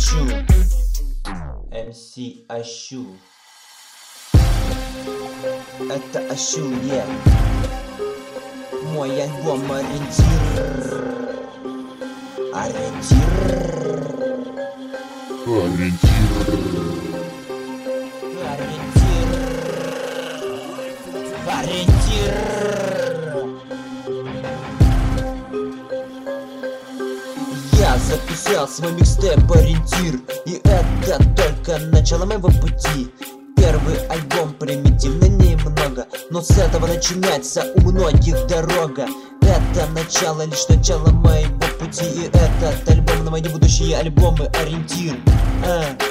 Ащу, МС Ащу. Это Ащу, мой альбом ориентир. Ориентир. Я записал свой микстейп «Ориентир», и это только начало моего пути. Первый альбом примитивно немного, но с этого начинается у многих дорога. Это начало, лишь начало моего пути, и этот альбом на мои будущие альбомы «Ориентир».